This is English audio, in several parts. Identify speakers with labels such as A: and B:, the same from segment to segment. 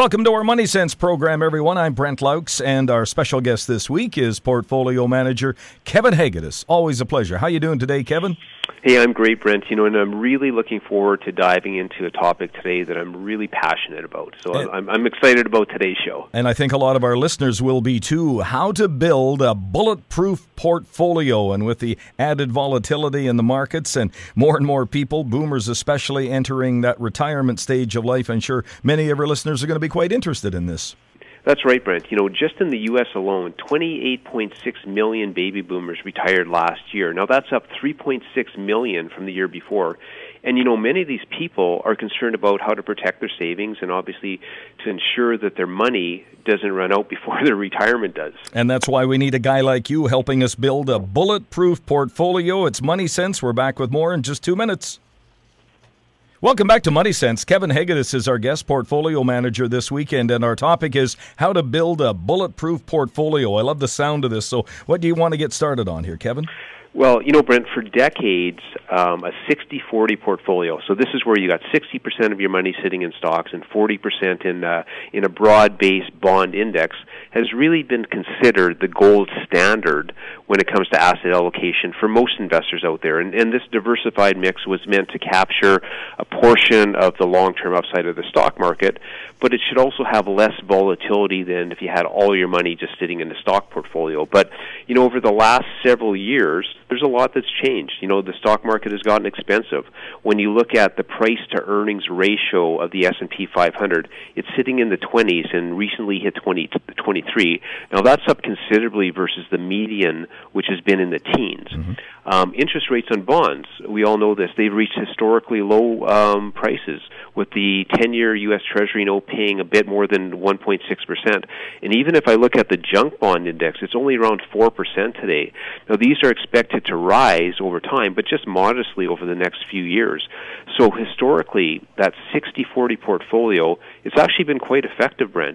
A: Welcome to our Money Sense program, everyone. I'm Brent Laux, and our special guest this week is Portfolio Manager Kevin Hegedus. Always a pleasure. How you doing today, Kevin?
B: Hey, I'm great, Brent. And I'm really looking forward to diving into a topic today that I'm really passionate about. So I'm excited about today's show.
A: And I think a lot of our listeners will be too. How to build a bulletproof portfolio. And with the added volatility in the markets and more people, boomers especially, entering that retirement stage of life, I'm sure many of our listeners are going to be quite interested in this.
B: That's right, Brent. Just in the U.S. alone, 28.6 million baby boomers retired last year. Now, that's up 3.6 million from the year before. And, many of these people are concerned about how to protect their savings and obviously to ensure that their money doesn't run out before their retirement does.
A: And that's why we need a guy like you helping us build a bulletproof portfolio. It's Money Sense. We're back with more in just 2 minutes. Welcome back to Money Sense. Kevin Hegedus is our guest portfolio manager this weekend, and our topic is how to build a bulletproof portfolio. I love the sound of this. So what do you want to get started on here, Kevin?
B: Well, Brent, for decades, a 60-40 portfolio. So this is where you got 60% of your money sitting in stocks and 40% in a broad-based bond index has really been considered the gold standard when it comes to asset allocation for most investors out there. And this diversified mix was meant to capture a portion of the long-term upside of the stock market, but it should also have less volatility than if you had all your money just sitting in a stock portfolio. But, over the last several years, there's a lot that's changed. The stock market has gotten expensive. When you look at the price-to-earnings ratio of the S&P 500, it's sitting in the 20s and recently hit 23. Now, that's up considerably versus the median, which has been in the teens. Mm-hmm. Interest rates on bonds, we all know this, they've reached historically low prices, with the 10-year U.S. Treasury note paying a bit more than 1.6%. And even if I look at the junk bond index, it's only around 4% today. Now, these are expected to rise over time, but just modestly over the next few years. So historically, that 60-40 portfolio, it's actually been quite effective, Brent.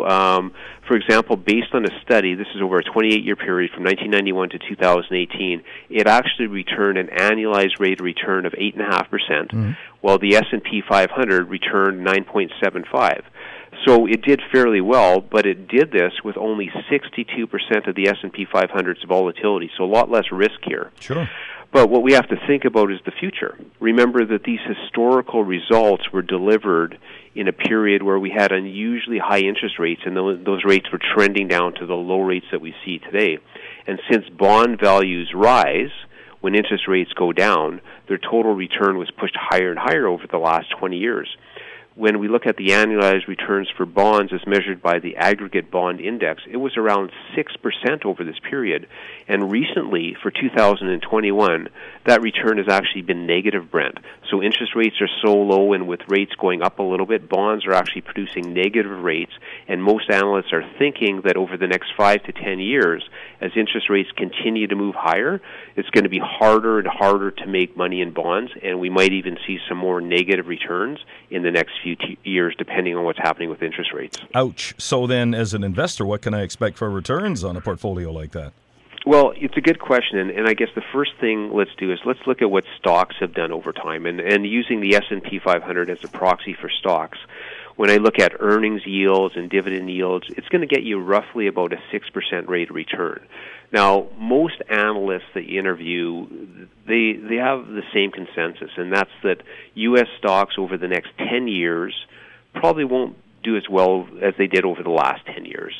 B: For example, based on a study, this is over a 28-year period from 1991 to 2018, it actually returned an annualized rate of return of 8.5%, while the S&P 500 returned 9.75%. So it did fairly well, but it did this with only 62% of the S&P 500's volatility, so a lot less risk here.
A: Sure.
B: But what we have to think about is the future. Remember that these historical results were delivered in a period where we had unusually high interest rates, and those rates were trending down to the low rates that we see today. And since bond values rise, when interest rates go down, their total return was pushed higher and higher over the last 20 years. When we look at the annualized returns for bonds as measured by the aggregate bond index, it was around 6% over this period. And recently, for 2021, that return has actually been negative, Brent. So interest rates are so low, and with rates going up a little bit, bonds are actually producing negative rates. And most analysts are thinking that over the next 5 to 10 years, as interest rates continue to move higher, it's going to be harder and harder to make money in bonds, and we might even see some more negative returns in the next few years, depending on what's happening with interest rates.
A: Ouch. So then, as an investor, what can I expect for returns on a portfolio like that?
B: Well, it's a good question, and I guess the first thing let's do is let's look at what stocks have done over time, and using the S&P 500 as a proxy for stocks. When I look at earnings yields and dividend yields, it's going to get you roughly about a 6% rate of return. Now, most analysts that you interview, they have the same consensus, and that's that U.S. stocks over the next 10 years probably won't do as well as they did over the last 10 years.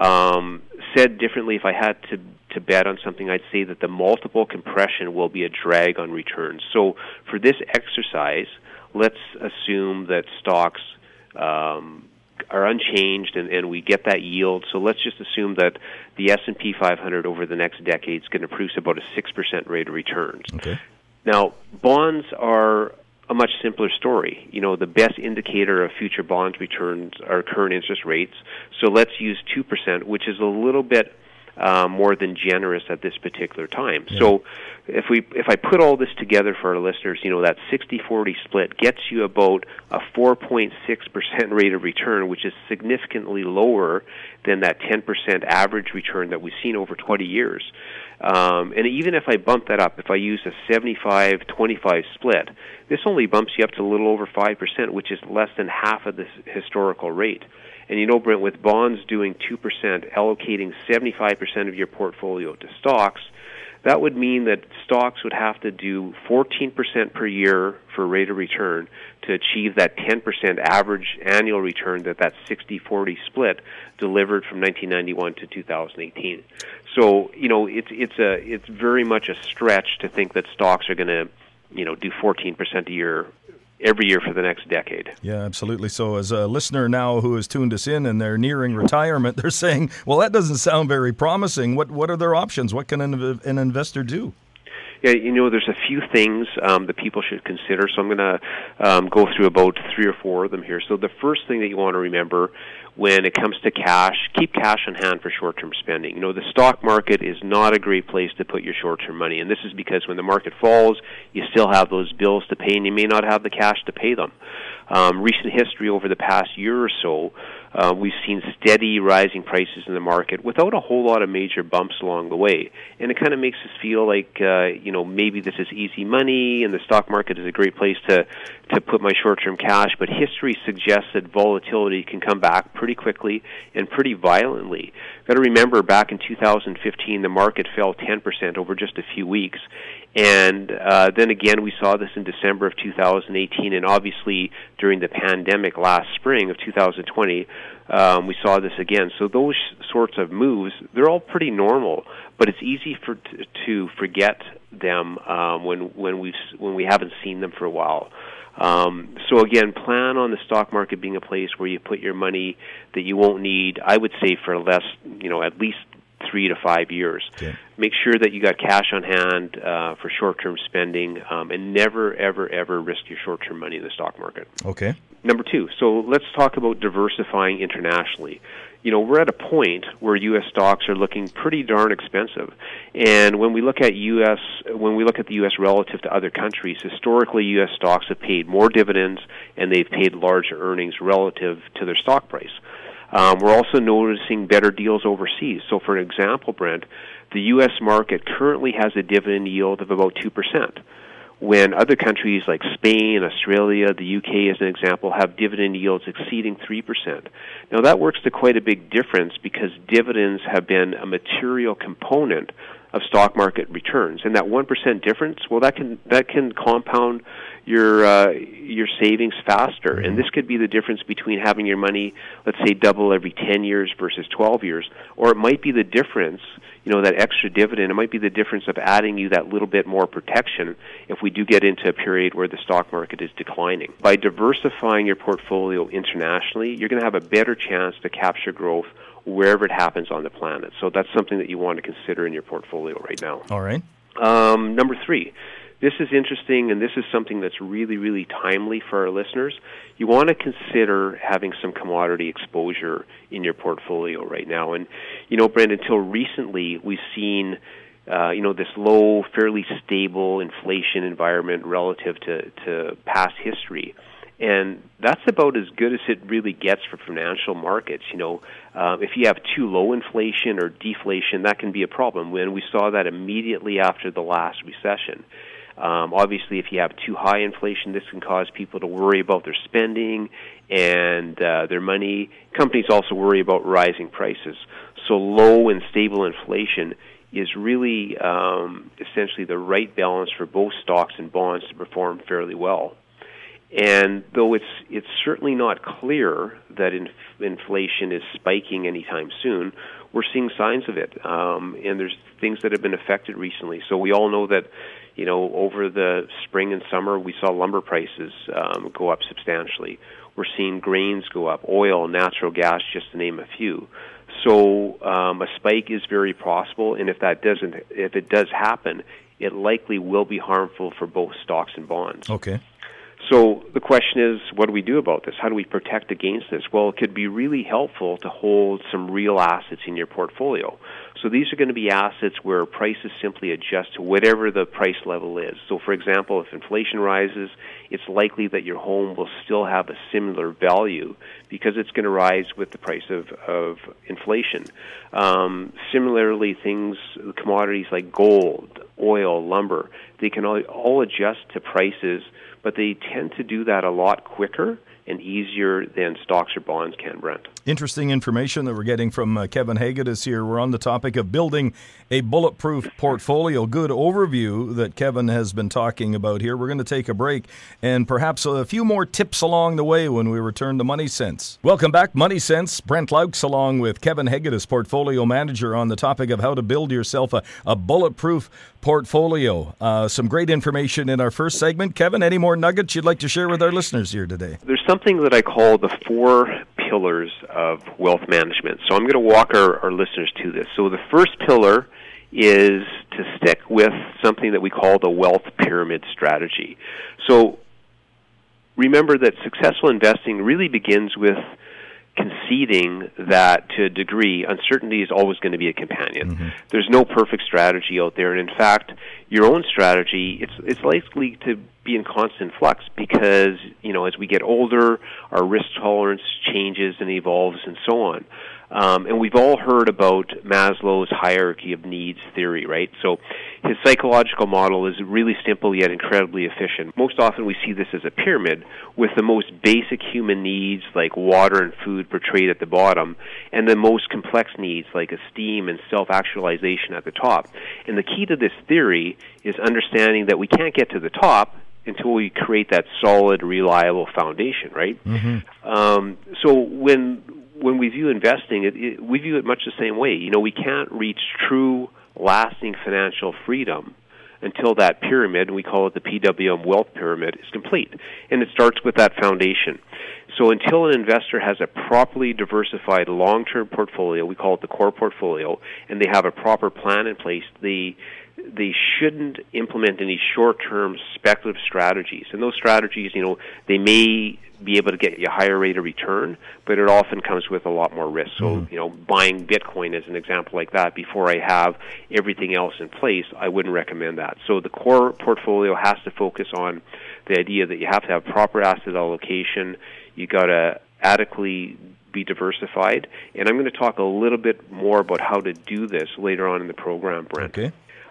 B: Said differently, if I had to bet on something, I'd say that the multiple compression will be a drag on returns. So for this exercise, let's assume that stocks are unchanged and we get that yield. So let's just assume that the S&P 500 over the next decade is going to produce about a 6% rate of returns.
A: Okay.
B: Now, bonds are a much simpler story. The best indicator of future bonds returns are current interest rates. So let's use 2%, which is a little bit more than generous at this particular time. Yeah. So if I put all this together for our listeners, that 60-40 split gets you about a 4.6% rate of return, which is significantly lower than that 10% average return that we've seen over 20 years. And even if I bump that up, if I use a 75-25 split, this only bumps you up to a little over 5%, which is less than half of the historical rate. And you know, Brent, with bonds doing 2%, allocating 75% of your portfolio to stocks, that would mean that stocks would have to do 14% per year for rate of return to achieve that 10% average annual return that 60-40 split delivered from 1991 to 2018. So, you know, it's very much a stretch to think that stocks are going to, you know, do 14% a year every year for the next decade.
A: Yeah, absolutely. So as a listener now who has tuned us in and they're nearing retirement, they're saying, well, that doesn't sound very promising. What are their options? What can an investor do?
B: Yeah, you know, there's a few things that people should consider. So I'm going to go through about 3 or 4 of them here. So the first thing that you want to remember when it comes to cash, keep cash on hand for short-term spending. You know, the stock market is not a great place to put your short-term money, and this is because when the market falls, you still have those bills to pay, and you may not have the cash to pay them. Recent history over the past year or so, we've seen steady rising prices in the market without a whole lot of major bumps along the way. And it kind of makes us feel like, you know, maybe this is easy money and the stock market is a great place to put my short-term cash. But history suggests that volatility can come back pretty quickly and pretty violently. Got to remember, back in 2015, the market fell 10% over just a few weeks. And then again, we saw this in December of 2018, and obviously during the pandemic last spring of 2020, we saw this again. So those sorts of moves, they're all pretty normal, but it's easy to forget them when we haven't seen them for a while. So again, plan on the stock market being a place where you put your money that you won't need, I would say, for less, you know, at least 3 to 5 years. Okay. Make sure that you got cash on hand for short-term spending, and never, ever, ever risk your short-term money in the stock market.
A: Okay.
B: Number 2, so let's talk about diversifying internationally. You know, we're at a point where U.S. stocks are looking pretty darn expensive, and when we look at the U.S. relative to other countries, historically U.S. stocks have paid more dividends and they've paid larger earnings relative to their stock price. We're also noticing better deals overseas. So, for example, Brent, the U.S. market currently has a dividend yield of about 2%, when other countries like Spain, Australia, the UK, as an example, have dividend yields exceeding 3%. Now, that works to quite a big difference because dividends have been a material component of stock market returns, and that 1% difference, well, that can compound your savings faster, and this could be the difference between having your money, let's say, double every 10 years versus 12 years, or it might be the difference, you know, that extra dividend, it might be the difference of adding you that little bit more protection if we do get into a period where the stock market is declining. By diversifying your portfolio internationally, you're going to have a better chance to capture growth wherever it happens on the planet. So that's something that you want to consider in your portfolio right now.
A: All right.
B: Number 3. This is interesting, and this is something that's really, really timely for our listeners. You want to consider having some commodity exposure in your portfolio right now. And, you know, Brent, until recently, we've seen, you know, this low, fairly stable inflation environment relative to past history. And that's about as good as it really gets for financial markets. You know, if you have too low inflation or deflation, that can be a problem. When we saw that immediately after the last recession. Obviously, if you have too high inflation, this can cause people to worry about their spending and their money. Companies also worry about rising prices. So low and stable inflation is really essentially the right balance for both stocks and bonds to perform fairly well. And though it's certainly not clear that inflation is spiking anytime soon, we're seeing signs of it. And there's things that have been affected recently. So we all know that, you know, over the spring and summer, we saw lumber prices go up substantially. We're seeing grains go up, oil, natural gas, just to name a few. So a spike is very possible, and if it does happen, it likely will be harmful for both stocks and bonds.
A: Okay.
B: So the question is, what do we do about this? How do we protect against this? Well, it could be really helpful to hold some real assets in your portfolio. So these are going to be assets where prices simply adjust to whatever the price level is. So for example, if inflation rises, it's likely that your home will still have a similar value because it's going to rise with the price of inflation. Similarly, commodities like gold, oil, lumber, they can all adjust to prices, but they tend to do that a lot quicker and easier than stocks or bonds can, Brent.
A: Interesting information that we're getting from Kevin Hagedis here. We're on the topic of building a bulletproof portfolio. Good overview that Kevin has been talking about here. We're going to take a break and perhaps a few more tips along the way when we return to Money Sense. Welcome back, Money Sense. Brent Laux along with Kevin Hagedis, portfolio manager, on the topic of how to build yourself a bulletproof portfolio. Some great information in our first segment. Kevin, any more nuggets you'd like to share with our listeners here today?
B: There's something that I call the 4 pillars of wealth management. So I'm going to walk our listeners to this. So the first pillar is to stick with something that we call the wealth pyramid strategy. So remember that successful investing really begins with conceding that, to a degree, uncertainty is always going to be a companion. Mm-hmm. There's no perfect strategy out there, and in fact, your own strategy, it's likely to be in constant flux because, as we get older, our risk tolerance changes and evolves and so on. And we've all heard about Maslow's hierarchy of needs theory, right? So his psychological model is really simple yet incredibly efficient. Most often we see this as a pyramid with the most basic human needs like water and food portrayed at the bottom and the most complex needs like esteem and self-actualization at the top. And the key to this theory is understanding that we can't get to the top until we create that solid, reliable foundation, right? Mm-hmm. So when we view investing, we view it much the same way. We can't reach true, lasting financial freedom until that pyramid, and we call it the PWM wealth pyramid, is complete. And it starts with that foundation. So until an investor has a properly diversified long-term portfolio, we call it the core portfolio, and they have a proper plan in place, they shouldn't implement any short-term speculative strategies. And those strategies, they may be able to get you a higher rate of return, but it often comes with a lot more risk. So, buying Bitcoin as an example like that before I have everything else in place, I wouldn't recommend that. So the core portfolio has to focus on the idea that you have to have proper asset allocation, you got to adequately be diversified, and I'm going to talk a little bit more about how to do this later on in the program, Brent.
A: Okay.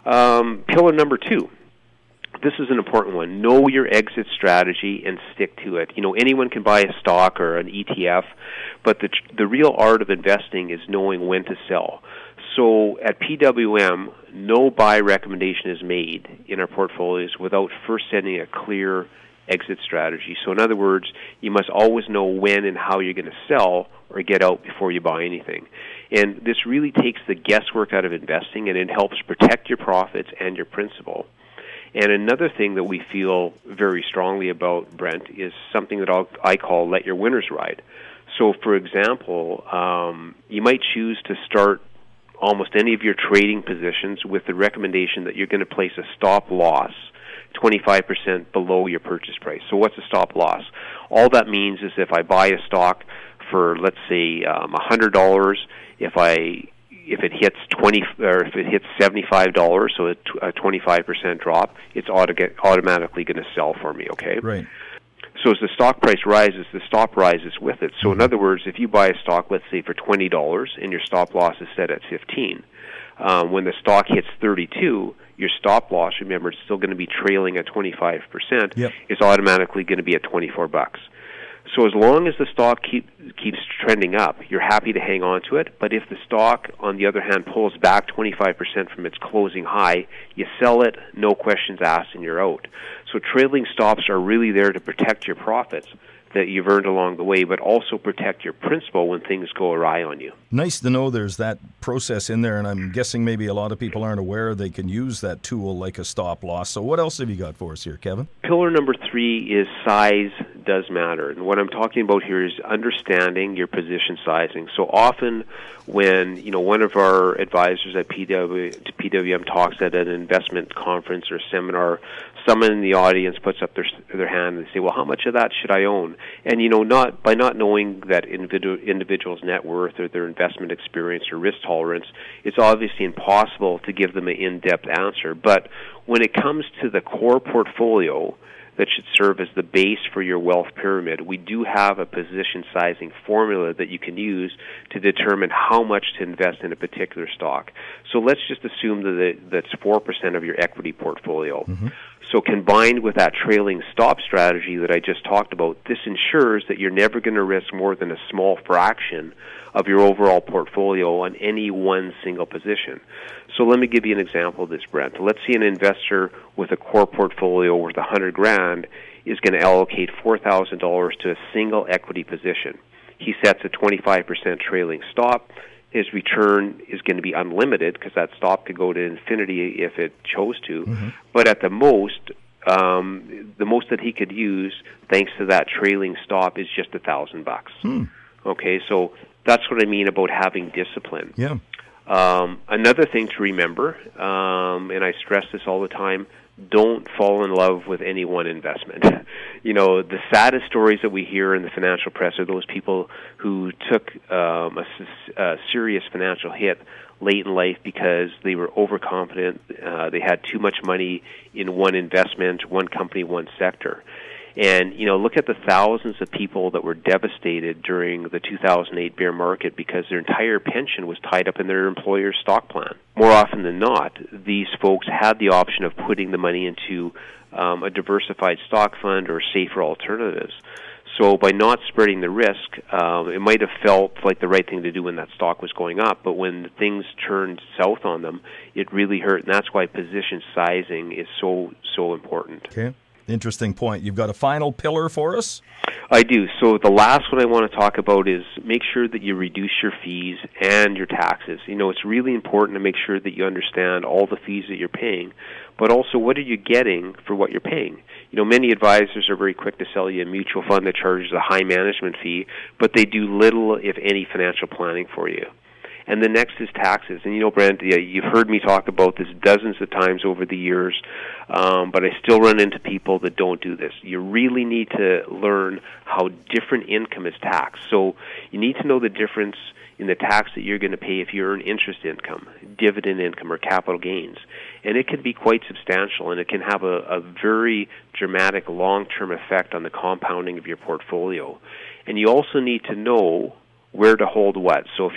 B: Pillar number 2. This is an important one. Know your exit strategy and stick to it. Anyone can buy a stock or an ETF, but the real art of investing is knowing when to sell. So at PWM, no buy recommendation is made in our portfolios without first setting a clear exit strategy. So in other words, you must always know when and how you're going to sell or get out before you buy anything. And this really takes the guesswork out of investing, and it helps protect your profits and your principal. And another thing that we feel very strongly about, Brent, is something that I call let your winners ride. So, for example, you might choose to start almost any of your trading positions with the recommendation that you're going to place a stop loss 25% below your purchase price. So what's a stop loss? All that means is if I buy a stock for, let's say, $100, if it hits $75, so a 25% drop, it's automatically going to sell for me. Okay.
A: Right.
B: So as the stock price rises, the stop rises with it. So in other words, if you buy a stock, let's say for $20, and your stop loss is set at 15, when the stock hits 32, your stop loss, remember, it's still going to be trailing at 25%, is automatically going to be at $24. So as long as the stock keeps trending up, you're happy to hang on to it. But if the stock, on the other hand, pulls back 25% from its closing high, you sell it, no questions asked, and you're out. So trailing stops are really there to protect your profits that you've earned along the way, but also protect your principal when things go awry on you.
A: Nice to know there's that process in there, and I'm guessing maybe a lot of people aren't aware they can use that tool like a stop loss. So what else have you got for us here, Kevin?
B: Pillar number 3 is size does matter. And what I'm talking about here is understanding your position sizing. So often when, one of our advisors at PWM talks at an investment conference or seminar, someone in the audience puts up their hand and they say, well, how much of that should I own? And, not knowing that individual's net worth or their investment experience or risk tolerance, it's obviously impossible to give them an in-depth answer. But when it comes to the core portfolio that should serve as the base for your wealth pyramid, we do have a position sizing formula that you can use to determine how much to invest in a particular stock. So let's just assume that that's 4% of your equity portfolio. Mm-hmm. So combined with that trailing stop strategy that I just talked about, this ensures that you're never going to risk more than a small fraction of your overall portfolio on any one single position. So let me give you an example of this, Brent. Let's see an investor with a core portfolio worth $100,000 is going to allocate $4,000 to a single equity position. He sets a 25% trailing stop. His return is going to be unlimited because that stop could go to infinity if it chose to. Mm-hmm. But at the most that he could use, thanks to that trailing stop, is just $1,000. Okay, so that's what I mean about having discipline.
A: Yeah.
B: Another thing to remember, and I stress this all the time, don't fall in love with any one investment. The saddest stories that we hear in the financial press are those people who took a serious financial hit late in life because they were overconfident. They had too much money in one investment, one company, one sector. And, look at the thousands of people that were devastated during the 2008 bear market because their entire pension was tied up in their employer's stock plan. More often than not, these folks had the option of putting the money into a diversified stock fund or safer alternatives. So by not spreading the risk, it might have felt like the right thing to do when that stock was going up, but when things turned south on them, it really hurt. And that's why position sizing is so important.
A: Okay. Interesting point. You've got a final pillar for us?
B: I do. So the last one I want to talk about is make sure that you reduce your fees and your taxes. It's really important to make sure that you understand all the fees that you're paying, but also what are you getting for what you're paying. Many advisors are very quick to sell you a mutual fund that charges a high management fee, but they do little, if any, financial planning for you. And the next is taxes. And Brent, you've heard me talk about this dozens of times over the years, but I still run into people that don't do this. You really need to learn how different income is taxed. So you need to know the difference in the tax that you're going to pay if you earn interest income, dividend income, or capital gains. And it can be quite substantial, and it can have a very dramatic long-term effect on the compounding of your portfolio. And you also need to know where to hold what. So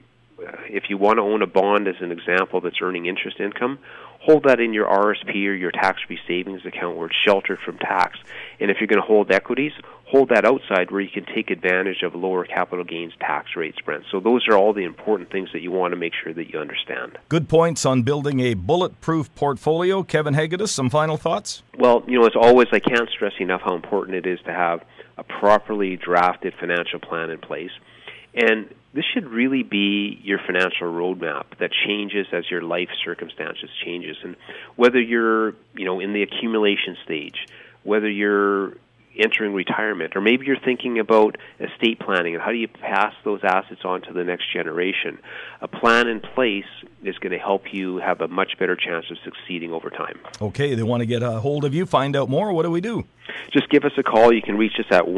B: if you want to own a bond, as an example, that's earning interest income, hold that in your RSP or your tax-free savings account where it's sheltered from tax. And if you're going to hold equities, hold that outside where you can take advantage of lower capital gains tax rates, Brent. So those are all the important things that you want to make sure that you understand.
A: Good points on building a bulletproof portfolio. Kevin Hegedus, some final thoughts?
B: Well, as always, I can't stress enough how important it is to have a properly drafted financial plan in place. And this should really be your financial roadmap that changes as your life circumstances changes. And whether you're, in the accumulation stage, whether you're entering retirement, or maybe you're thinking about estate planning and how do you pass those assets on to the next generation, a plan in place is going to help you have a much better chance of succeeding over time.
A: Okay, they want to get a hold of you, find out more. What do we do?
B: Just give us a call. You can reach us at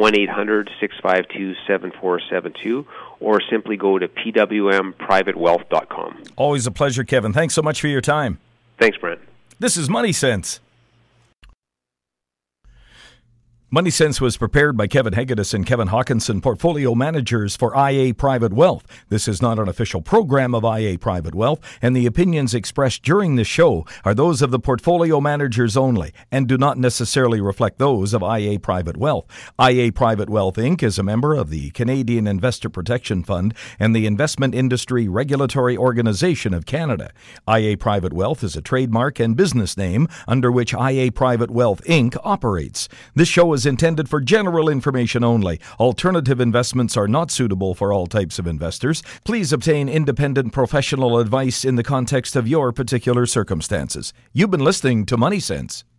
B: 1-800-652-7472 or simply go to pwmprivatewealth.com.
A: Always a pleasure, Kevin. Thanks so much for your time.
B: Thanks, Brent.
A: This is Money Sense. Money Sense was prepared by Kevin Hegedus and Kevin Hawkinson, portfolio managers for IA Private Wealth. This is not an official program of IA Private Wealth, and the opinions expressed during this show are those of the portfolio managers only and do not necessarily reflect those of IA Private Wealth. IA Private Wealth, Inc. is a member of the Canadian Investor Protection Fund and the Investment Industry Regulatory Organization of Canada. IA Private Wealth is a trademark and business name under which IA Private Wealth, Inc. operates. This show is intended for general information only. Alternative investments are not suitable for all types of investors. Please obtain independent professional advice in the context of your particular circumstances. You've been listening to Money Sense.